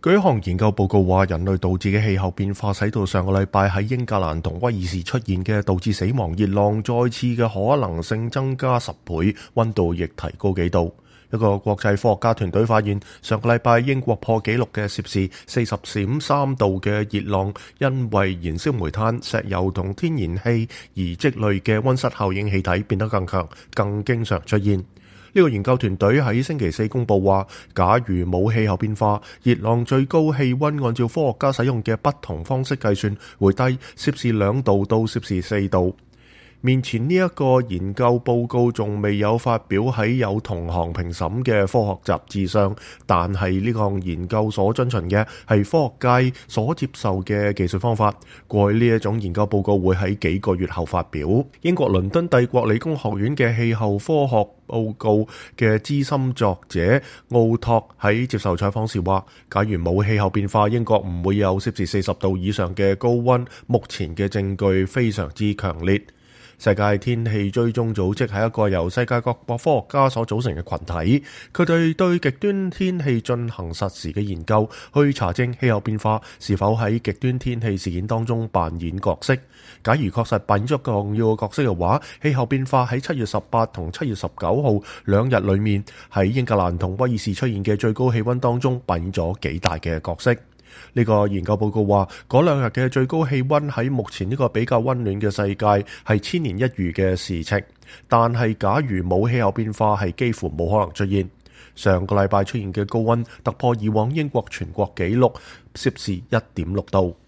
據一項研究報告話，人類導致嘅氣候變化使到上個禮拜喺英格蘭同威爾士出現嘅導致死亡熱浪再次嘅可能性增加10倍，溫度亦提高幾度。一個國際科學家團隊發現，上個禮拜英國破紀錄嘅攝氏40.3度嘅熱浪，因為燃燒煤炭、石油同天然氣而積累嘅溫室效應氣體變得更強，更經常出現。呢個研究團隊喺星期四公佈話，假如冇氣候變化，熱浪最高氣溫按照科學家使用嘅不同方式計算，會低攝氏2度到攝氏4度。面前呢一個研究報告仲未有發表喺有同行評審嘅科學雜誌上，但係呢項研究所遵循嘅係科學界所接受嘅技術方法。過去呢一種研究報告會喺幾個月後發表。英國倫敦帝國理工學院嘅氣候科學報告嘅資深作者奧托喺接受採訪時話，假如冇氣候變化，英國唔會有攝氏40度以上嘅高溫。目前嘅證據非常之強烈。世界天氣追蹤組織係一個由世界各國科學家所組成嘅群體，佢哋對極端天氣進行實時嘅研究，去查證氣候變化是否喺極端天氣事件當中扮演角色。假如確實扮演咗重要嘅角色嘅話，氣候變化喺7月18同7月19號兩日裏面喺英格蘭同威爾士出現嘅最高氣溫當中扮演咗幾大嘅角色。呢個研究報告話，嗰兩日嘅最高氣溫喺目前呢個比較溫暖嘅世界係千年一遇嘅事情，但係假如冇氣候變化係幾乎冇可能出現。上個禮拜出現嘅高溫突破以往英國全國紀錄攝氏1.6度。